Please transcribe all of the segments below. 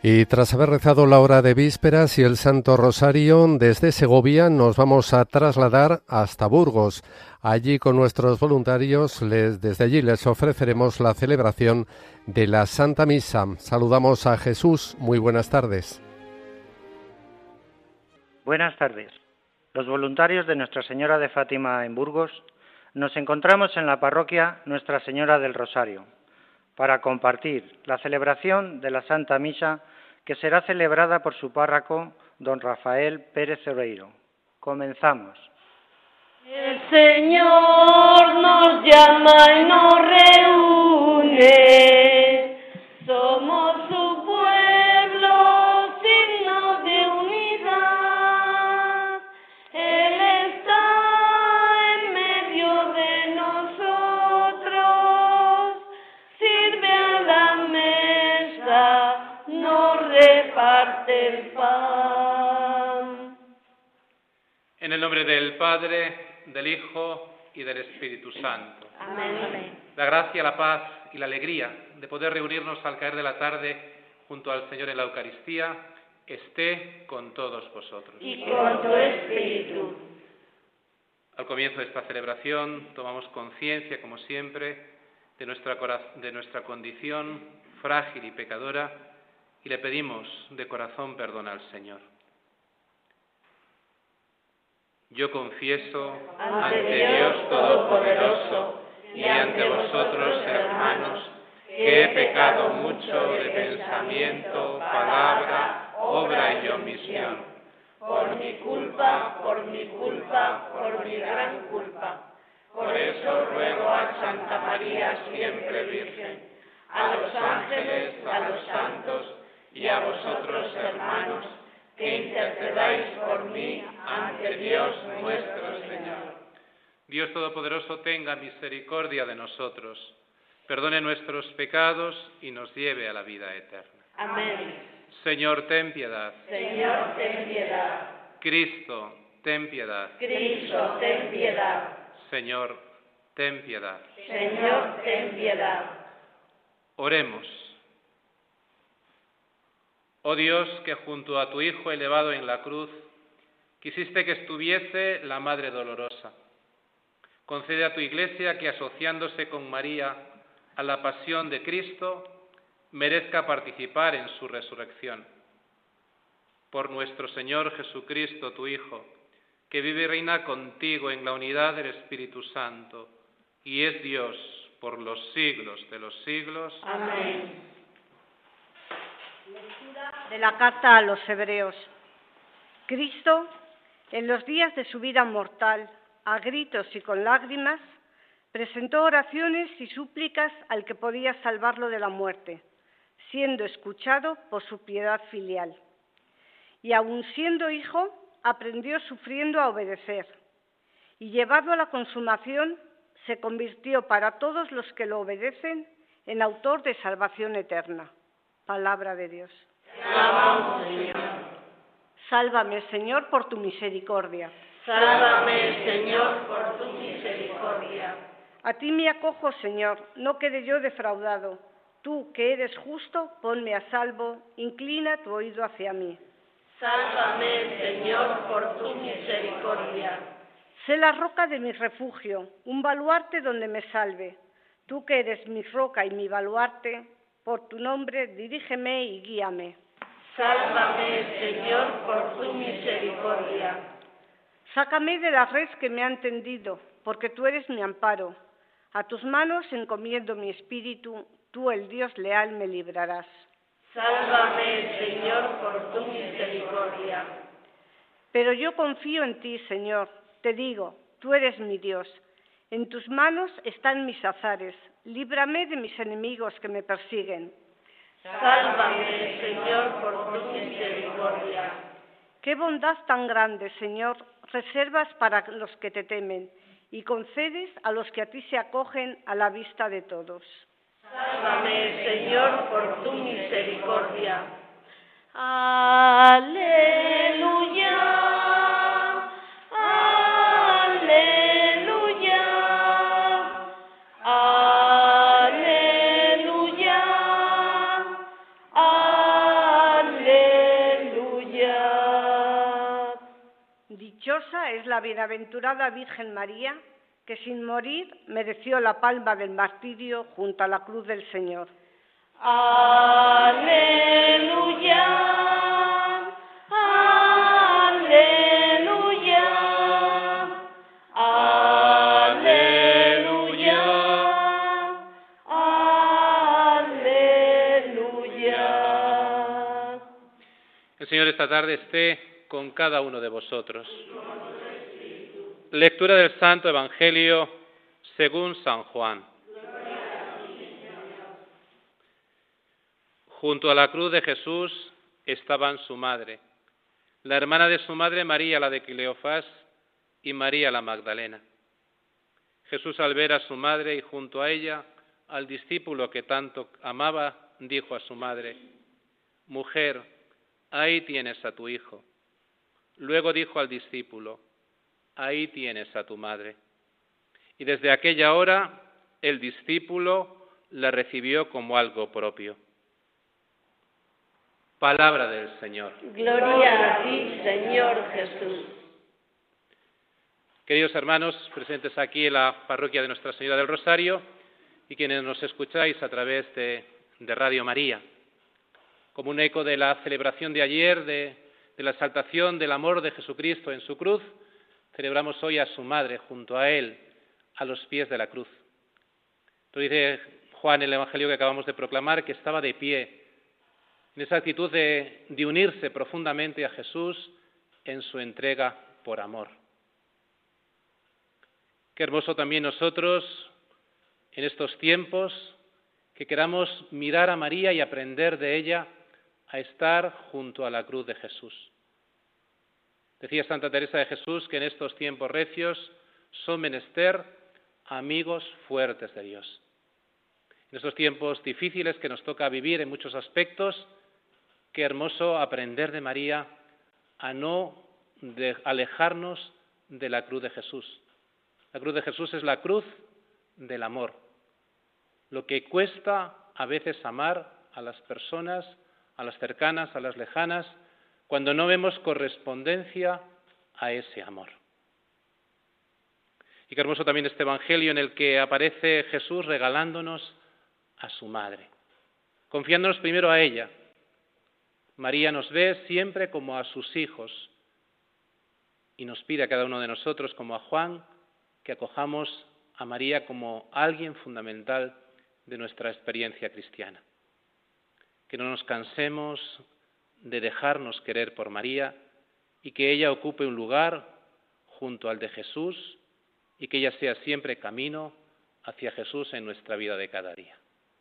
Y tras haber rezado la hora de vísperas y el Santo Rosario, desde Segovia nos vamos a trasladar hasta Burgos. Allí con nuestros voluntarios, desde allí les ofreceremos la celebración de la Santa Misa. Saludamos a Jesús. Muy buenas tardes. Buenas tardes. Los voluntarios de Nuestra Señora de Fátima en Burgos nos encontramos en la parroquia Nuestra Señora del Rosario para compartir la celebración de la Santa Misa que será celebrada por su párroco, don Rafael Pérez Oreiro. Comenzamos. El Señor nos llama y nos reúne, somos su pueblo, signo de unidad. Él está en medio de nosotros, sirve a la mesa, nos reparte el pan. En el nombre del Padre, del Hijo y del Espíritu Santo. Amén. La gracia, la paz y la alegría de poder reunirnos al caer de la tarde junto al Señor en la Eucaristía esté con todos vosotros. Y con tu espíritu. Al comienzo de esta celebración tomamos conciencia, como siempre, de nuestra condición frágil y pecadora y le pedimos de corazón perdón al Señor. Yo confieso ante Dios Todopoderoso y ante vosotros, hermanos, que he pecado mucho de pensamiento, palabra, obra y omisión. Por mi culpa, por mi gran culpa. Por eso ruego a Santa María, siempre Virgen, a los ángeles, a los santos y a vosotros, hermanos, que intercedáis por mí ante Dios nuestro Señor. Dios Todopoderoso tenga misericordia de nosotros, perdone nuestros pecados y nos lleve a la vida eterna. Amén. Señor, ten piedad. Señor, ten piedad. Cristo, ten piedad. Cristo, ten piedad. Señor, ten piedad. Señor, ten piedad. Oremos. Oh Dios, que junto a tu Hijo elevado en la cruz, quisiste que estuviese la Madre Dolorosa. Concede a tu Iglesia que, asociándose con María a la pasión de Cristo, merezca participar en su resurrección. Por nuestro Señor Jesucristo, tu Hijo, que vive y reina contigo en la unidad del Espíritu Santo, y es Dios por los siglos de los siglos. Amén. Lectura de la carta a los Hebreos. Cristo, en los días de su vida mortal, a gritos y con lágrimas, presentó oraciones y súplicas al que podía salvarlo de la muerte, siendo escuchado por su piedad filial. Y aun siendo hijo, aprendió sufriendo a obedecer, y llevado a la consumación, se convirtió para todos los que lo obedecen en autor de salvación eterna. Palabra de Dios. Te alabamos, Señor. Sálvame, Señor, por tu misericordia. Sálvame, Señor, por tu misericordia. A ti me acojo, Señor, no quede yo defraudado. Tú, que eres justo, ponme a salvo, inclina tu oído hacia mí. Sálvame, Señor, por tu misericordia. Sé la roca de mi refugio, un baluarte donde me salve. Tú que eres mi roca y mi baluarte, por tu nombre dirígeme y guíame. Sálvame, Señor, por tu misericordia. Sácame de la red que me han tendido, porque tú eres mi amparo. A tus manos encomiendo mi espíritu, tú, el Dios leal, me librarás. Sálvame, Señor, por tu misericordia. Pero yo confío en ti, Señor. Te digo, tú eres mi Dios. En tus manos están mis azares. Líbrame de mis enemigos que me persiguen. Sálvame, Señor, por tu misericordia. Qué bondad tan grande, Señor, reservas para los que te temen y concedes a los que a ti se acogen a la vista de todos. Sálvame, Señor, por tu misericordia. Aleluya. Aleluya. Aleluya. gloriosa es la bienaventurada Virgen María, que sin morir mereció la palma del martirio junto a la cruz del Señor. Aleluya, aleluya, aleluya, aleluya. El Señor esta tarde esté con cada uno de vosotros. Lectura del Santo Evangelio según San Juan. Junto a la cruz de Jesús estaban su madre, la hermana de su madre María, la de Cleofás, y María la Magdalena. Jesús, al ver a su madre y junto a ella al discípulo que tanto amaba, dijo a su madre: «Mujer, ahí tienes a tu hijo». Luego dijo al discípulo: «Ahí tienes a tu madre». Y desde aquella hora el discípulo la recibió como algo propio. Palabra del Señor. Gloria a ti, Señor Jesús. Queridos hermanos presentes aquí en la parroquia de Nuestra Señora del Rosario y quienes nos escucháis a través de Radio María, como un eco de la celebración de ayer, de la exaltación del amor de Jesucristo en su cruz, celebramos hoy a su madre junto a él, a los pies de la cruz. Entonces dice Juan en el Evangelio que acabamos de proclamar que estaba de pie, en esa actitud de unirse profundamente a Jesús en su entrega por amor. Qué hermoso también nosotros, en estos tiempos, que queramos mirar a María y aprender de ella a estar junto a la cruz de Jesús. Decía Santa Teresa de Jesús que en estos tiempos recios son menester amigos fuertes de Dios. En estos tiempos difíciles que nos toca vivir en muchos aspectos, qué hermoso aprender de María a no alejarnos de la cruz de Jesús. La cruz de Jesús es la cruz del amor. Lo que cuesta a veces amar a las personas, a las cercanas, a las lejanas, cuando no vemos correspondencia a ese amor. Y qué hermoso también este Evangelio en el que aparece Jesús regalándonos a su madre, confiándonos primero a ella. María nos ve siempre como a sus hijos y nos pide a cada uno de nosotros, como a Juan, que acojamos a María como alguien fundamental de nuestra experiencia cristiana. Que no nos cansemos de dejarnos querer por María y que ella ocupe un lugar junto al de Jesús y que ella sea siempre camino hacia Jesús en nuestra vida de cada día.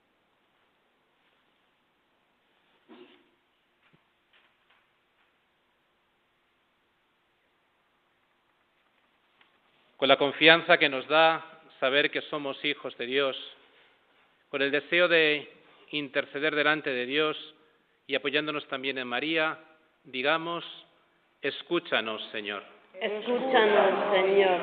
Con la confianza que nos da saber que somos hijos de Dios, con el deseo de interceder delante de Dios y apoyándonos también en María, digamos: escúchanos, Señor. Escúchanos, Señor.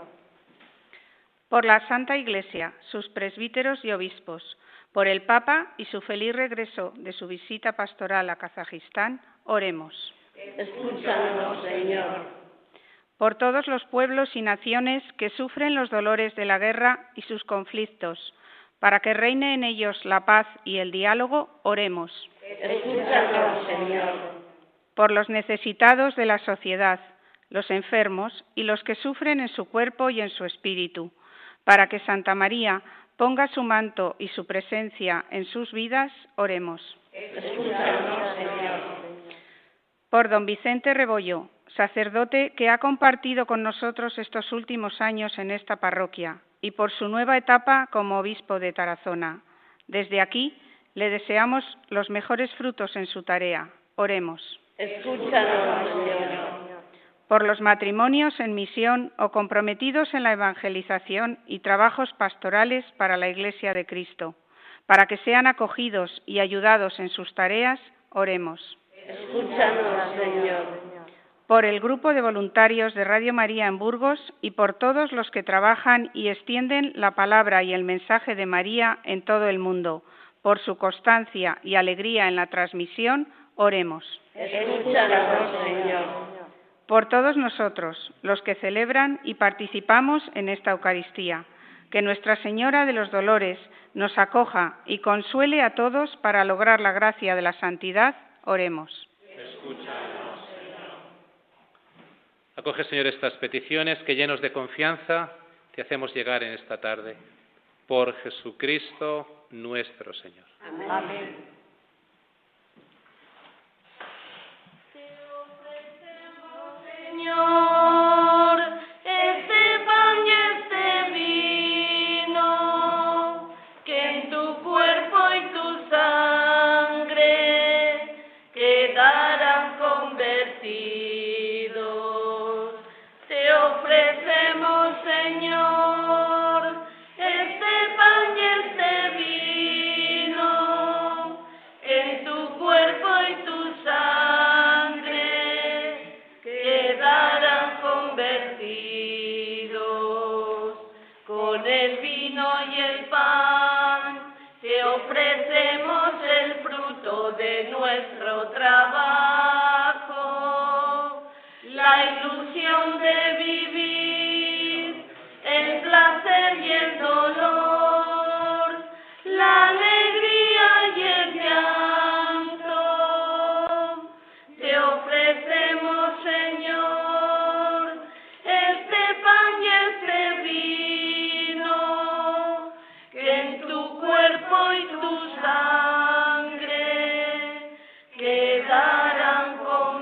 Por la Santa Iglesia, sus presbíteros y obispos, por el Papa y su feliz regreso de su visita pastoral a Kazajistán, oremos. Escúchanos, Señor. Por todos los pueblos y naciones que sufren los dolores de la guerra y sus conflictos, para que reine en ellos la paz y el diálogo, oremos. Escúchanos, Señor. Por los necesitados de la sociedad, los enfermos y los que sufren en su cuerpo y en su espíritu, para que Santa María ponga su manto y su presencia en sus vidas, oremos. Escúchanos, Señor. Por don Vicente Rebollo, sacerdote que ha compartido con nosotros estos últimos años en esta parroquia, y por su nueva etapa como obispo de Tarazona. Desde aquí le deseamos los mejores frutos en su tarea. Oremos. Escúchanos, Señor. Por los matrimonios en misión o comprometidos en la evangelización y trabajos pastorales para la Iglesia de Cristo, para que sean acogidos y ayudados en sus tareas, oremos. Escúchanos, Señor. Por el grupo de voluntarios de Radio María en Burgos y por todos los que trabajan y extienden la palabra y el mensaje de María en todo el mundo, por su constancia y alegría en la transmisión, oremos. Escúchanos, Señor. por todos nosotros, los que celebran y participamos en esta Eucaristía. Que Nuestra Señora de los Dolores nos acoja y consuele a todos para lograr la gracia de la santidad. Oremos. Escúchanos, Señor. Acoge, Señor, estas peticiones que, llenos de confianza, te hacemos llegar en esta tarde. Por Jesucristo nuestro Señor. Amén. Amén. Señor, este pan y este vino, que en tu cuerpo y tu sangre quedarán convertidos. Te ofrecemos, Señor, este pan y este vino, que en tu cuerpo y tu sangre quedarán convertidos. Con el vino y el pan te ofrecemos el fruto de nuestro trabajo, la ilusión de vivir, el placer y el dolor, la alegría y el llanto. Te ofrecemos, Señor, este pan y este vino, que en tu cuerpo y tu sangre quedarán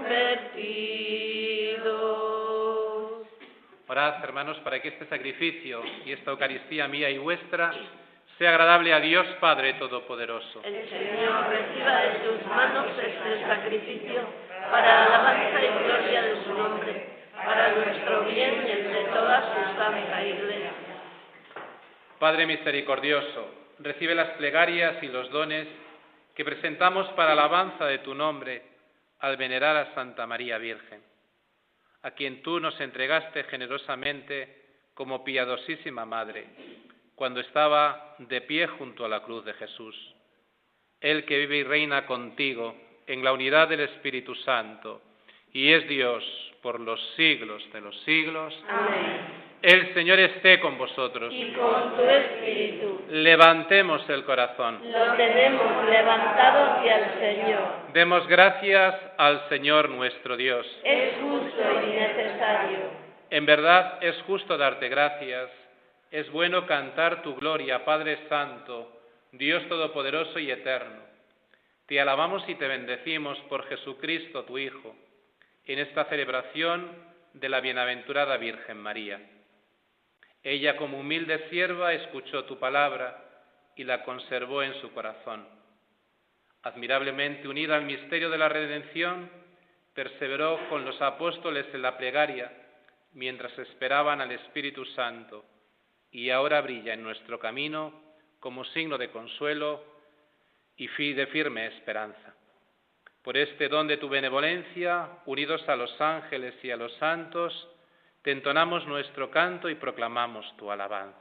convertidos. Orad, hermanos, para que este sacrificio y esta Eucaristía mía y vuestra sea agradable a Dios Padre Todopoderoso. El Señor reciba de tus manos este sacrificio para alabanza y gloria de su nombre, para nuestro bien y el de toda su santa Iglesia. Padre misericordioso, recibe las plegarias y los dones que presentamos para alabanza de tu nombre al venerar a Santa María Virgen, a quien tú nos entregaste generosamente como piadosísima Madre, cuando estaba de pie junto a la cruz de Jesús. Él que vive y reina contigo en la unidad del Espíritu Santo y es Dios por los siglos de los siglos. Amén. El Señor esté con vosotros. Y con tu espíritu. Levantemos el corazón. Lo tenemos levantado hacia el Señor. Demos gracias al Señor nuestro Dios. Es justo y necesario. En verdad es justo darte gracias. Es bueno cantar tu gloria, Padre Santo, Dios Todopoderoso y Eterno. Te alabamos y te bendecimos por Jesucristo, tu Hijo, en esta celebración de la bienaventurada Virgen María. Ella, como humilde sierva, escuchó tu palabra y la conservó en su corazón. Admirablemente unida al misterio de la redención, perseveró con los apóstoles en la plegaria mientras esperaban al Espíritu Santo, y ahora brilla en nuestro camino como signo de consuelo y de firme esperanza. Por este don de tu benevolencia, unidos a los ángeles y a los santos, te entonamos nuestro canto y proclamamos tu alabanza.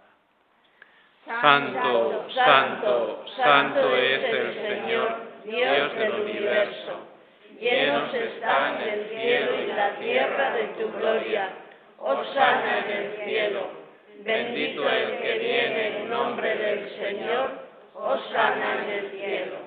Santo, santo, santo es el Señor, Dios del universo. Llenos están el cielo y la tierra de tu gloria. Hosana en el cielo. Bendito el que viene en nombre del Señor. Hosana en el cielo.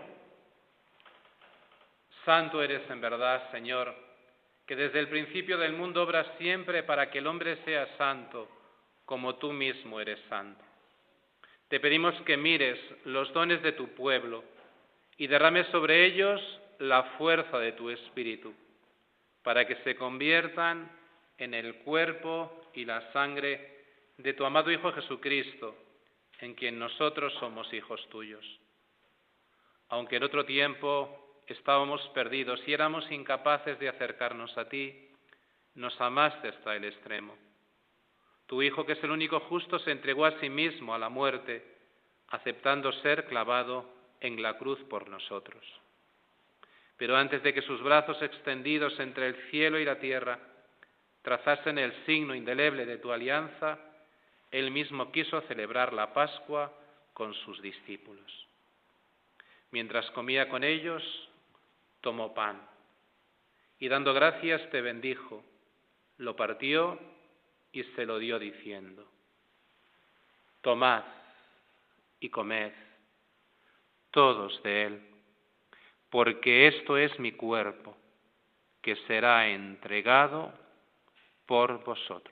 Santo eres en verdad, Señor, que desde el principio del mundo obras siempre para que el hombre sea santo, como tú mismo eres santo. Te pedimos que mires los dones de tu pueblo y derrames sobre ellos la fuerza de tu Espíritu, para que se conviertan en el cuerpo y la sangre de tu amado Hijo Jesucristo, en quien nosotros somos hijos tuyos. Aunque en otro tiempo estábamos perdidos y éramos incapaces de acercarnos a ti, nos amaste hasta el extremo. Tu Hijo, que es el único justo, se entregó a sí mismo a la muerte, aceptando ser clavado en la cruz por nosotros. Pero antes de que sus brazos extendidos entre el cielo y la tierra trazasen el signo indeleble de tu alianza, él mismo quiso celebrar la Pascua con sus discípulos. Mientras comía con ellos, tomó pan y dando gracias te bendijo, lo partió y se lo dio diciendo: tomad y comed todos de él, porque esto es mi cuerpo, que será entregado por vosotros.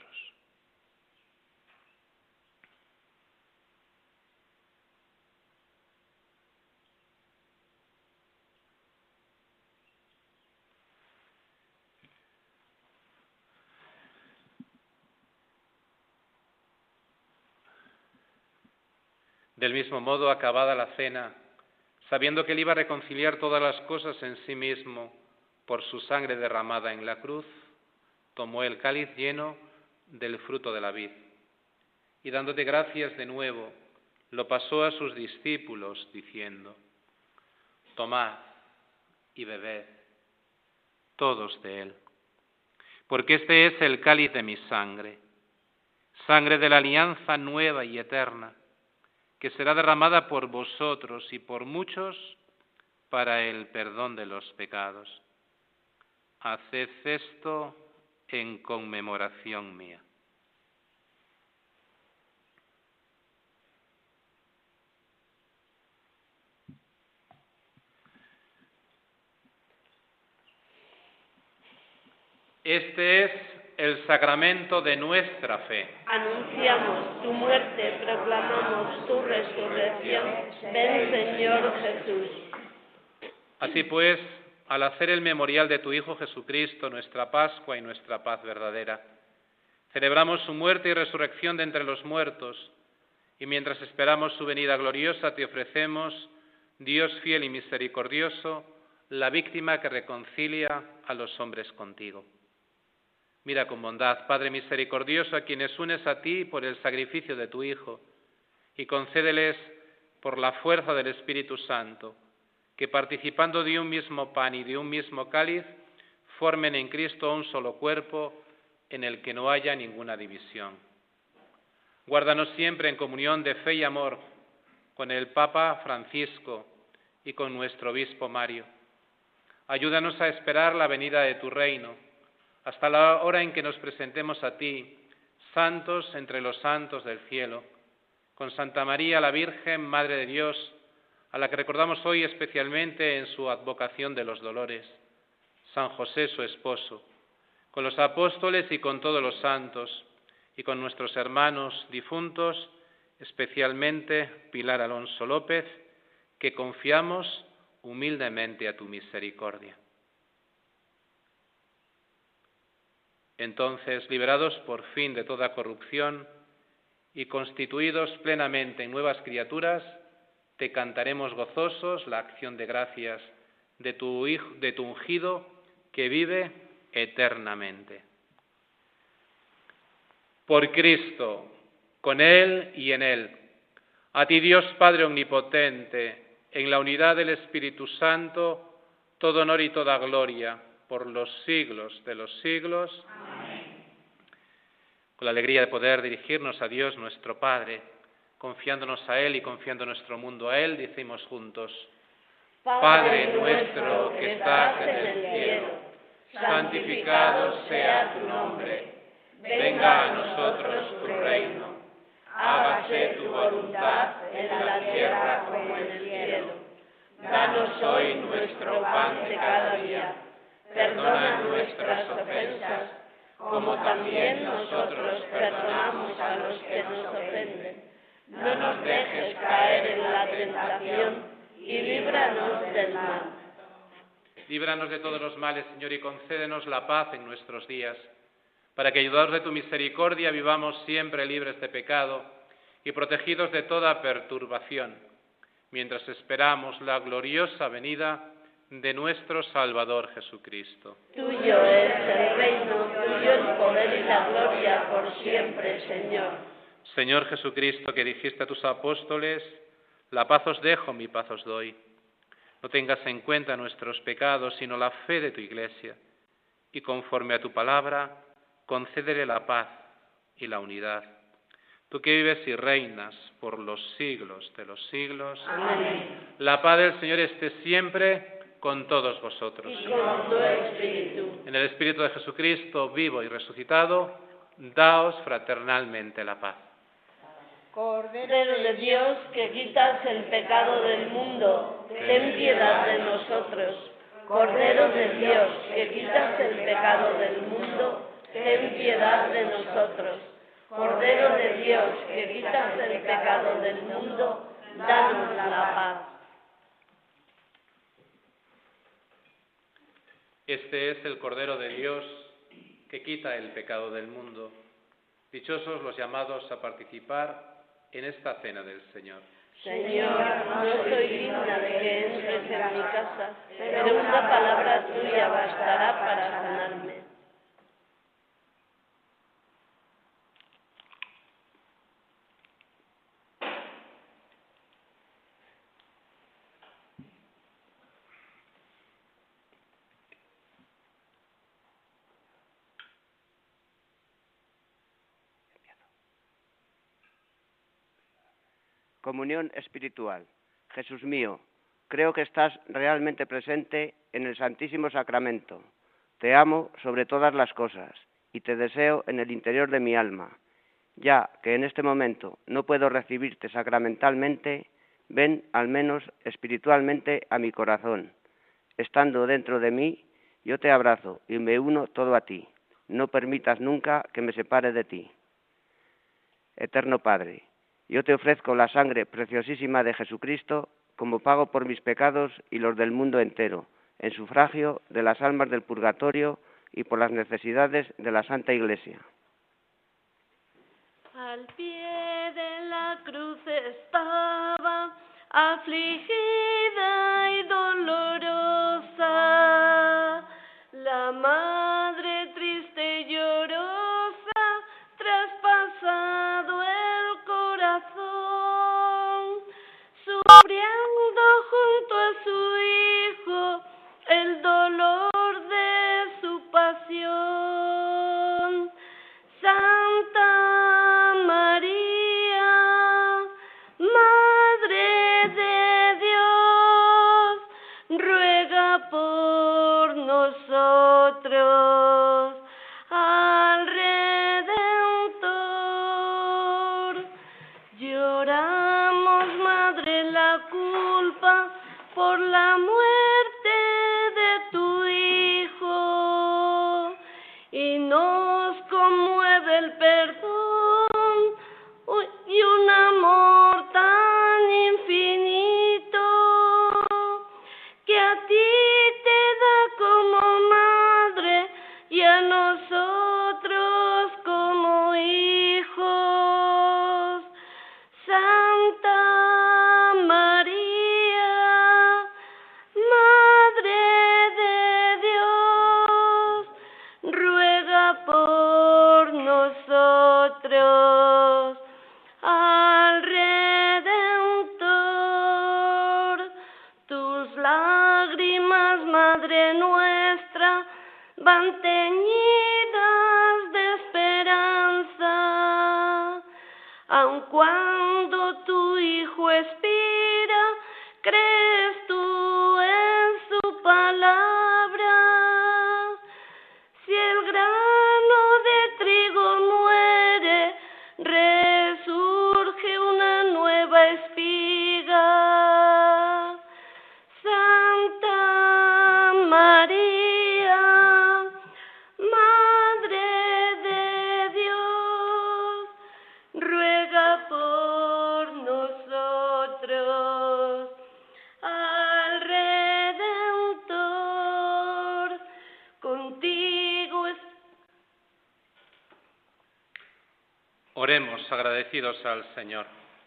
Del mismo modo, acabada la cena, sabiendo que él iba a reconciliar todas las cosas en sí mismo por su sangre derramada en la cruz, tomó el cáliz lleno del fruto de la vid y, dándote gracias de nuevo, lo pasó a sus discípulos diciendo: tomad y bebed todos de él, porque este es el cáliz de mi sangre, sangre de la alianza nueva y eterna, que será derramada por vosotros y por muchos para el perdón de los pecados. Haced esto en conmemoración mía. Este es el sacramento de nuestra fe. Anunciamos tu muerte, proclamamos tu resurrección. Ven, Señor Jesús. Así pues, al hacer el memorial de tu Hijo Jesucristo, nuestra Pascua y nuestra paz verdadera, celebramos su muerte y resurrección de entre los muertos, y mientras esperamos su venida gloriosa, te ofrecemos, Dios fiel y misericordioso, la víctima que reconcilia a los hombres contigo. Mira con bondad, Padre misericordioso, a quienes unes a ti por el sacrificio de tu Hijo, y concédeles, por la fuerza del Espíritu Santo, que participando de un mismo pan y de un mismo cáliz, formen en Cristo un solo cuerpo en el que no haya ninguna división. Guárdanos siempre en comunión de fe y amor con el Papa Francisco y con nuestro Obispo Mario. Ayúdanos a esperar la venida de tu reino, hasta la hora en que nos presentemos a ti, santos entre los santos del cielo, con Santa María la Virgen, Madre de Dios, a la que recordamos hoy especialmente en su advocación de los dolores, San José su esposo, con los apóstoles y con todos los santos, y con nuestros hermanos difuntos, especialmente Pilar Alonso López, que confiamos humildemente a tu misericordia. Entonces, liberados por fin de toda corrupción y constituidos plenamente en nuevas criaturas, te cantaremos gozosos la acción de gracias de tu Hijo, de tu ungido, que vive eternamente. Por Cristo, con Él y en Él, a ti Dios Padre Omnipotente, en la unidad del Espíritu Santo, todo honor y toda gloria, por los siglos de los siglos. Amén. Con la alegría de poder dirigirnos a Dios nuestro Padre, confiándonos a Él y confiando nuestro mundo a Él, decimos juntos: Padre nuestro que estás en el cielo, santificado sea tu nombre. Venga a nosotros tu reino. Hágase tu voluntad en la tierra como en el cielo. Danos hoy nuestro pan de cada día. Perdona nuestras ofensas, como también nosotros perdonamos a los que nos ofenden. No nos dejes caer en la tentación y líbranos del mal. Líbranos de todos los males, Señor, y concédenos la paz en nuestros días, para que, ayudados de tu misericordia, vivamos siempre libres de pecado y protegidos de toda perturbación, mientras esperamos la gloriosa venida de nuestro Salvador Jesucristo. Tuyo es el reino, tuyo el poder y la gloria por siempre, Señor. Señor Jesucristo, que dijiste a tus apóstoles: la paz os dejo, mi paz os doy. No tengas en cuenta nuestros pecados, sino la fe de tu Iglesia, y conforme a tu palabra, concédele la paz y la unidad. Tú que vives y reinas por los siglos de los siglos. Amén. La paz del Señor esté siempre con todos vosotros. Y con tu espíritu. En el Espíritu de Jesucristo, vivo y resucitado, daos fraternalmente la paz. Cordero de Dios, que quitas el pecado del mundo, ten piedad de nosotros. Cordero de Dios, que quitas el pecado del mundo, ten piedad de nosotros. Cordero de Dios, que quitas el pecado del mundo, danos la paz. Este es el Cordero de Dios que quita el pecado del mundo. Dichosos los llamados a participar en esta cena del Señor. Señor, no soy digna de que entres en mi casa, pero una palabra tuya bastará para sanarme. Comunión espiritual. Jesús mío, creo que estás realmente presente en el Santísimo Sacramento. Te amo sobre todas las cosas y te deseo en el interior de mi alma. Ya que en este momento no puedo recibirte sacramentalmente, ven al menos espiritualmente a mi corazón. Estando dentro de mí, yo te abrazo y me uno todo a ti. No permitas nunca que me separe de ti. Eterno Padre, yo te ofrezco la sangre preciosísima de Jesucristo como pago por mis pecados y los del mundo entero, en sufragio de las almas del purgatorio y por las necesidades de la Santa Iglesia. Al pie de la cruz estaba, afligida y dolorosa, la madre triste y llorosa, traspasado el corazón, sufriendo junto a su Hijo el dolor de su pasión. Santa María, Madre de Dios, ruega por nosotros al Redentor. Lloramos, Madre, la culpa por la muerte de tu Hijo, y nos conmueve el perdón y un amor tan infinito que a ti te da como madre y a nosotros como hijos. Santa María, Madre de Dios, ruega por nosotros al Redentor. Tus lágrimas, Madre nuestra, van teñidas de esperanza. Aun cuando tu Hijo expira, crees tú en su palabra. Si el grano de trigo muere, resurge una nueva espiga. Santa María, Madre de Dios, ruega por nosotros al Redentor. Contigo es... Oremos agradecidos al Señor.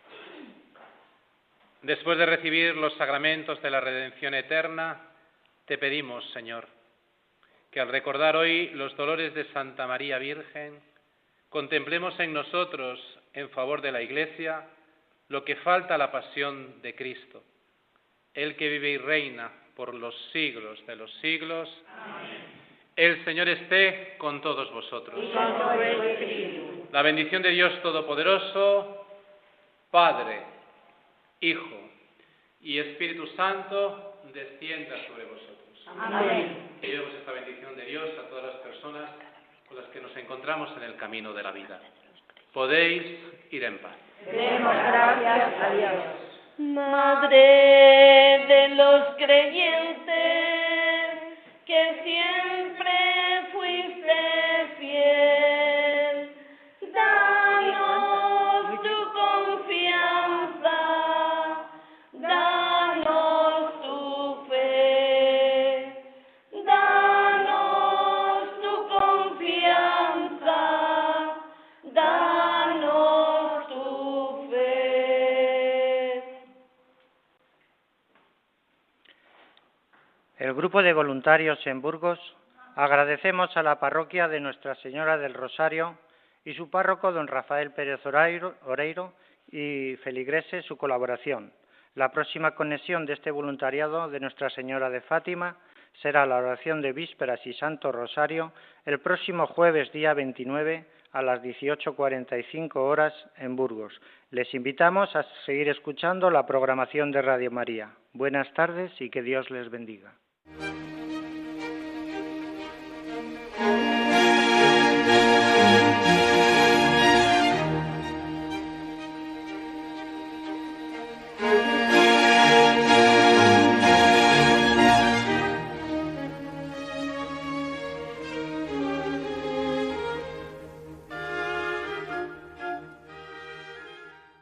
Después de recibir los sacramentos de la redención eterna, te pedimos, Señor, que al recordar hoy los dolores de Santa María Virgen, contemplemos en nosotros, en favor de la Iglesia, lo que falta a la pasión de Cristo, Él que vive y reina por los siglos de los siglos. Amén. El Señor esté con todos vosotros. Y con tu espíritu. La bendición de Dios Todopoderoso, Padre, Hijo y Espíritu Santo, descienda sobre vosotros. Amén. Y llevemos esta bendición de Dios a todas las personas con las que nos encontramos en el camino de la vida. Podéis ir en paz. Demos gracias a Dios. Madre de los creyentes, que siempre fuiste fiel, danos tu confianza, danos tu fe, danos tu confianza, danos tu fe. El grupo de voluntarios en Burgos agradecemos a la parroquia de Nuestra Señora del Rosario y su párroco, don Rafael Pérez Oreiro, y feligreses su colaboración. La próxima conexión de este voluntariado de Nuestra Señora de Fátima será la oración de Vísperas y Santo Rosario el próximo jueves día 29 a las 18:45 horas en Burgos. Les invitamos a seguir escuchando la programación de Radio María. Buenas tardes y que Dios les bendiga.